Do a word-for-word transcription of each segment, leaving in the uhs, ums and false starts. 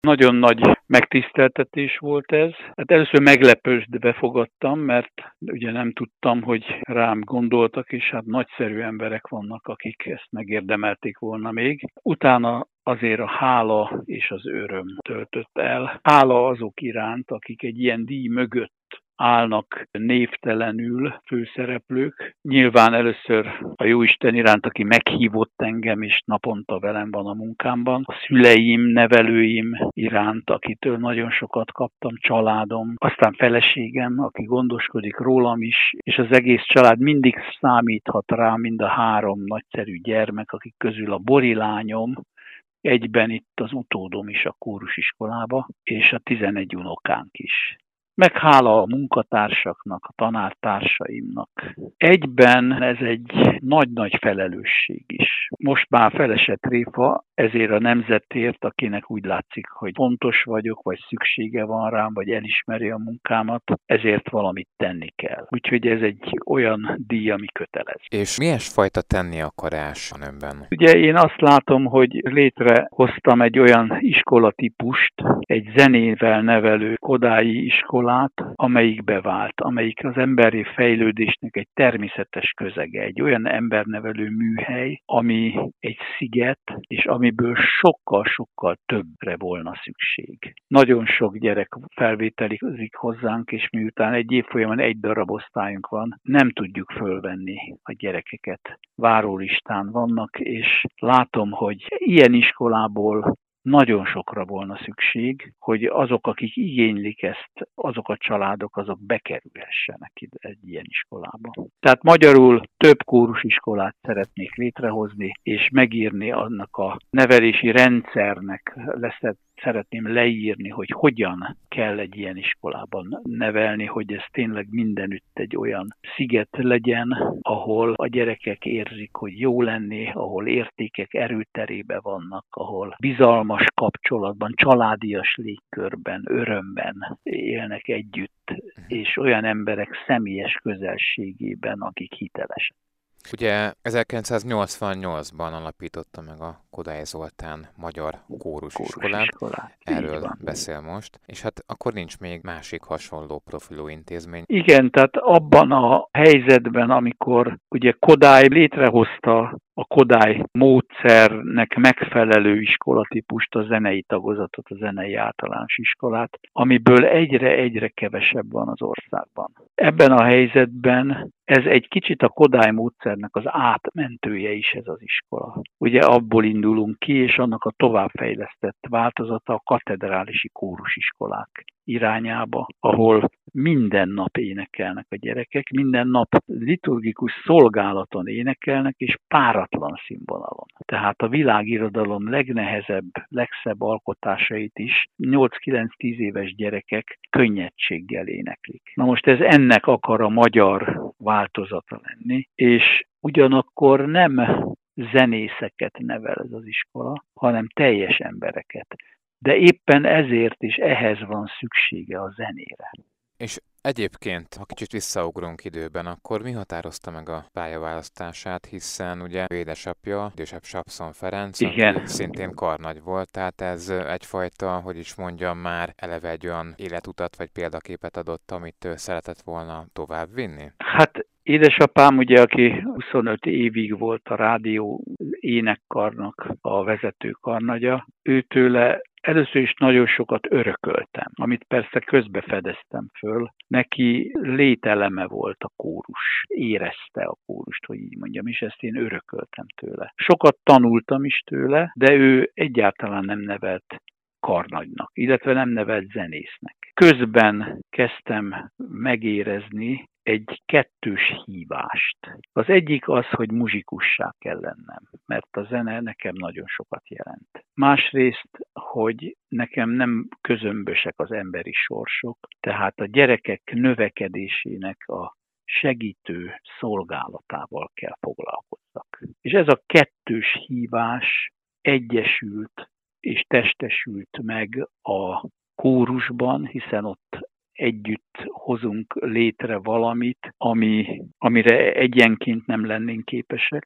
Nagyon nagy megtiszteltetés volt ez. Hát először meglepődve fogadtam, mert ugye nem tudtam, hogy rám gondoltak, és hát nagyszerű emberek vannak, akik ezt megérdemelték volna még. Utána azért a hála és az öröm töltött el. Hála azok iránt, akik egy ilyen díj mögött állnak névtelenül főszereplők. Nyilván először a Jóisten iránt, aki meghívott engem, és naponta velem van a munkámban. A szüleim, nevelőim iránt, akitől nagyon sokat kaptam, családom. Aztán feleségem, aki gondoskodik rólam is, és az egész család mindig számíthat rá, mind a három nagyszerű gyermek, akik közül a Bori lányom, egyben itt az utódom is a kórusiskolába, és a tizenegy unokánk is. Meg hála a munkatársaknak, a tanártársaimnak. Egyben ez egy nagy-nagy felelősség is. Most már felesett tréfa ezért a nemzetért, akinek úgy látszik, hogy fontos vagyok, vagy szüksége van rám, vagy elismeri a munkámat, ezért valamit tenni kell. Úgyhogy ez egy olyan díj, ami kötelez. És milyesfajta tenni akarás van önben? Ugye én azt látom, hogy létrehoztam egy olyan iskolatípust, egy zenével nevelő kodályi iskolát, amelyik bevált, amelyik az emberi fejlődésnek egy természetes közege, egy olyan embernevelő műhely, ami egy sziget, és amiből sokkal-sokkal többre volna szükség. Nagyon sok gyerek felvételizik hozzánk, és miután egy évfolyamon egy darab osztályunk van, nem tudjuk fölvenni a gyerekeket. Várólistán vannak, és látom, hogy ilyen iskolából nagyon sokra volna szükség, hogy azok, akik igénylik ezt, azok a családok, azok bekerülhessenek ide egy ilyen iskolába. Tehát magyarul több kórusiskolát szeretnék létrehozni, és megírni annak a nevelési rendszernek lesz. Szeretném leírni, hogy hogyan kell egy ilyen iskolában nevelni, hogy ez tényleg mindenütt egy olyan sziget legyen, ahol a gyerekek érzik, hogy jó lenni, ahol értékek erőterébe vannak, ahol bizalmas kapcsolatban, családias légkörben, örömben élnek együtt, és olyan emberek személyes közelségében, akik hitelesek. Ugye ezerkilencszáznyolcvannyolcban alapította meg a Kodály Zoltán Magyar Kórusiskolát, erről beszél most, és hát akkor nincs még másik hasonló profilú intézmény. Igen, tehát abban a helyzetben, amikor ugye Kodály létrehozta a Kodály módszernek megfelelő iskolatípust, a zenei tagozatot, a zenei általános iskolát, amiből egyre-egyre kevesebb van az országban. Ebben a helyzetben ez egy kicsit a Kodály módszernek az átmentője is ez az iskola. Ugye abból indulunk ki, és annak a továbbfejlesztett változata a katedrálisi kórusiskolák irányába, ahol minden nap énekelnek a gyerekek, minden nap liturgikus szolgálaton énekelnek, és páratlan színvonalon. Tehát a világirodalom legnehezebb, legszebb alkotásait is nyolc-kilenc-tíz éves gyerekek könnyedséggel éneklik. Na most ez ennek akar a magyar változata lenni, és ugyanakkor nem zenészeket nevel ez az iskola, hanem teljes embereket. De éppen ezért is ehhez van szüksége a zenére. És egyébként, ha kicsit visszaugrunk időben, akkor mi határozta meg a pályaválasztását, hiszen ugye édesapja, idősebb Sapszon Ferenc, Igen. aki szintén karnagy volt, tehát ez egyfajta, hogy is mondjam már, eleve egy olyan életutat vagy példaképet adott, amit ő szeretett volna továbbvinni? Hát édesapám ugye, aki huszonöt évig volt a rádió énekkarnak a vezető karnagya, őtőle először is nagyon sokat örököltem, amit persze közbe fedeztem föl. Neki lételeme volt a kórus, érezte a kórust, hogy így mondjam, és ezt én örököltem tőle. Sokat tanultam is tőle, de ő egyáltalán nem nevelt karnagynak, illetve nem nevelt zenésznek. Közben kezdtem megérezni egy kettős hívást. Az egyik az, hogy muzsikussá kell lennem, mert a zene nekem nagyon sokat jelent. Másrészt, hogy nekem nem közömbösek az emberi sorsok, tehát a gyerekek növekedésének a segítő szolgálatával kell foglalkozzak. És ez a kettős hívás egyesült és testesült meg a kórusban, hiszen ott együtt hozunk létre valamit, ami, amire egyenként nem lennénk képesek,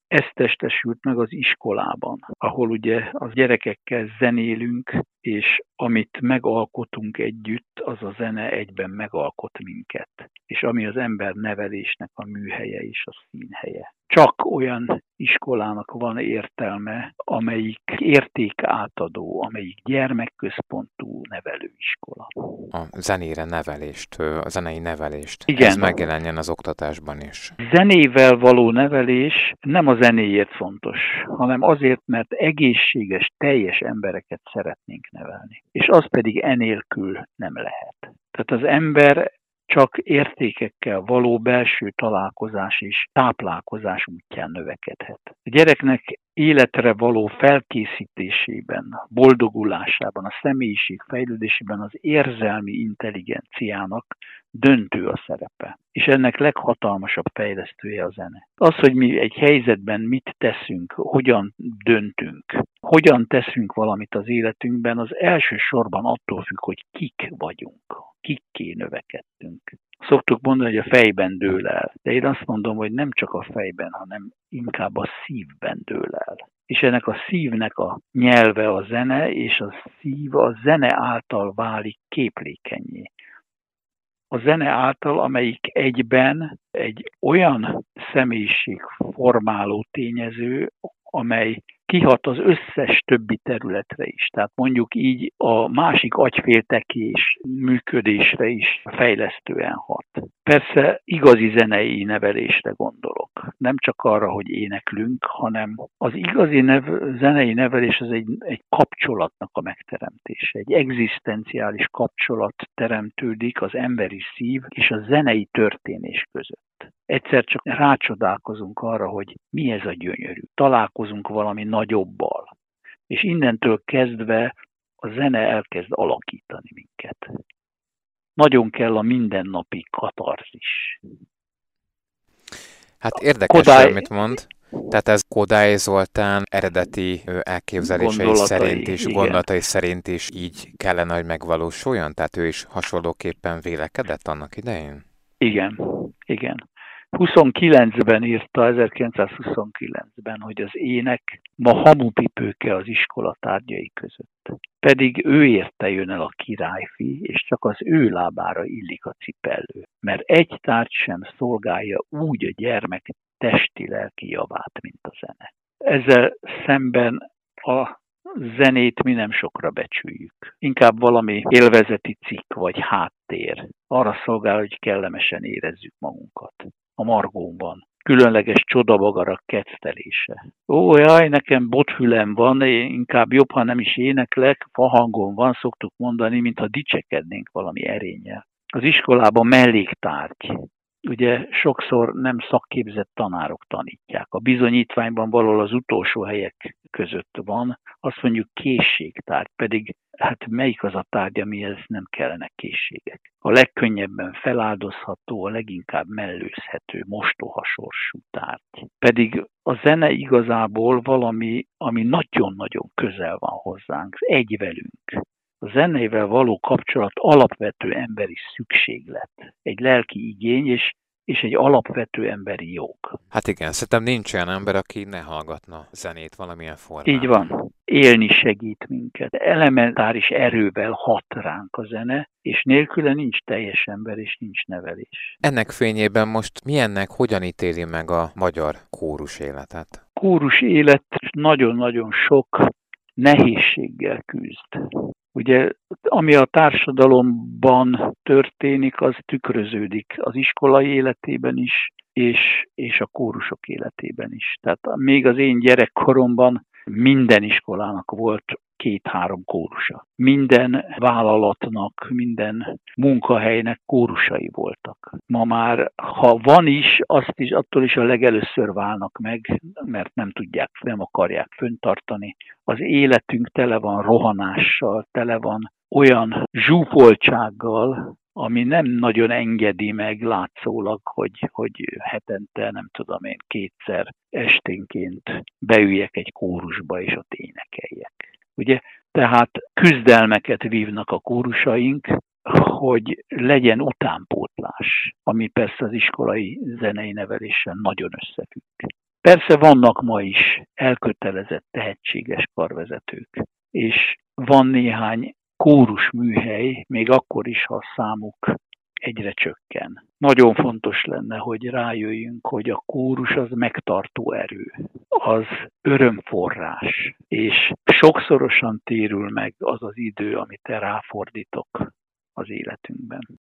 ez testesült meg az iskolában, ahol ugye az gyerekekkel zenélünk, és amit megalkotunk együtt, az a zene egyben megalkot minket. És ami az ember nevelésnek a műhelye és a színhelye. Csak olyan iskolának van értelme, amelyik értékátadó, amelyik gyermekközpontú nevelőiskola. A zenére nevelést, a zenei nevelést. Igen. Ez megjelenjen az oktatásban is. Zenével való nevelés nem a zenéért fontos, hanem azért, mert egészséges, teljes embereket szeretnénk nevelni. És az pedig enélkül nem lehet. Tehát az ember csak értékekkel való belső találkozás és táplálkozás útján növekedhet. A gyereknek életre való felkészítésében, boldogulásában, a személyiség fejlődésében az érzelmi intelligenciának döntő a szerepe. És ennek leghatalmasabb fejlesztője a zene. Az, hogy mi egy helyzetben mit teszünk, hogyan döntünk, hogyan teszünk valamit az életünkben, az elsősorban attól függ, hogy kik vagyunk, kikké növekedtünk. Szoktuk mondani, hogy a fejben dől el, de én azt mondom, hogy nem csak a fejben, hanem inkább a szívben dől el. És ennek a szívnek a nyelve a zene, és a szív a zene által válik képlékennyé. A zene által, amelyik egyben egy olyan személyiségformáló tényező, amely kihat az összes többi területre is. Tehát mondjuk így a másik agyféltekés működésre is fejlesztően hat. Persze igazi zenei nevelésre gondolok. Nem csak arra, hogy éneklünk, hanem az igazi nev- zenei nevelés az egy, egy kapcsolatnak a megteremtése. Egy egzisztenciális kapcsolat teremtődik az emberi szív és a zenei történés között. Egyszer csak rácsodálkozunk arra, hogy mi ez a gyönyörű. Találkozunk valami nagyobbal. És innentől kezdve a zene elkezd alakítani minket. Nagyon kell a mindennapi katarzis. Hát érdekes, Kodály... amit mond. Tehát ez Kodály Zoltán eredeti elképzelései gondolatai, szerint is, igen. gondolatai szerint is így kellene, hogy megvalósuljon? Tehát ő is hasonlóképpen vélekedett annak idején? Igen, igen. huszonkilencben írta, ezerkilencszázhuszonkilencben, hogy az ének ma hamupipőke az iskola tárgyai között. Pedig ő érte jön el a királyfi, és csak az ő lábára illik a cipellő. Mert egy tárgy sem szolgálja úgy a gyermek testi-lelki javát, mint a zene. Ezzel szemben a zenét mi nem sokra becsüljük. Inkább valami élvezeti cikk vagy háttér. Arra szolgál, hogy kellemesen érezzük magunkat. A margóban. Különleges csodabagarak kettelése. Ó, jaj, nekem botfülem van, én inkább jobb, ha nem is éneklek, fahangom van, szoktuk mondani, mintha dicsekednénk valami erénnyel. Az iskolában melléktárgy. Ugye sokszor nem szakképzett tanárok tanítják. A bizonyítványban valahol az utolsó helyek között van, azt mondjuk készségtárgy, pedig hát melyik az a tárgy, amihez nem kellene készségek. A legkönnyebben feláldozható, a leginkább mellőzhető, mostohasorsú tárgy. Pedig a zene igazából valami, ami nagyon-nagyon közel van hozzánk, egy velünk. A zenével való kapcsolat alapvető emberi szükséglet, egy lelki igény, és, és egy alapvető emberi jog. Hát igen, szerintem nincs olyan ember, aki ne hallgatna zenét valamilyen formában. Így van. Élni segít minket. Elementáris erővel hat ránk a zene, és nélküle nincs teljes ember, és nincs nevelés. Ennek fényében most milyennek, hogyan ítéli meg a magyar kórus életet? Kórus élet nagyon-nagyon sok nehézséggel küzd. Ugye, ami a társadalomban történik, az tükröződik az iskolai életében is, és, és a kórusok életében is. Tehát még az én gyerekkoromban minden iskolának volt két-három kórusa. Minden vállalatnak, minden munkahelynek kórusai voltak. Ma már, ha van is, azt is, attól is a legelőször válnak meg, mert nem tudják, nem akarják föntartani. Az életünk tele van rohanással, tele van olyan zsúfoltsággal, ami nem nagyon engedi meg látszólag, hogy, hogy hetente, nem tudom én, kétszer esténként beüljek egy kórusba, és ott énekeljek. Ugye, tehát küzdelmeket vívnak a kórusaink, hogy legyen utánpótlás, ami persze az iskolai zenei neveléssel nagyon összefügg. Persze vannak ma is elkötelezett, tehetséges karvezetők, és van néhány kórus műhely, még akkor is, ha a számuk egyre csökken. Nagyon fontos lenne, hogy rájöjjünk, hogy a kórus az megtartó erő, az örömforrás, és sokszorosan térül meg az az idő, amit ráfordítok az életünkben.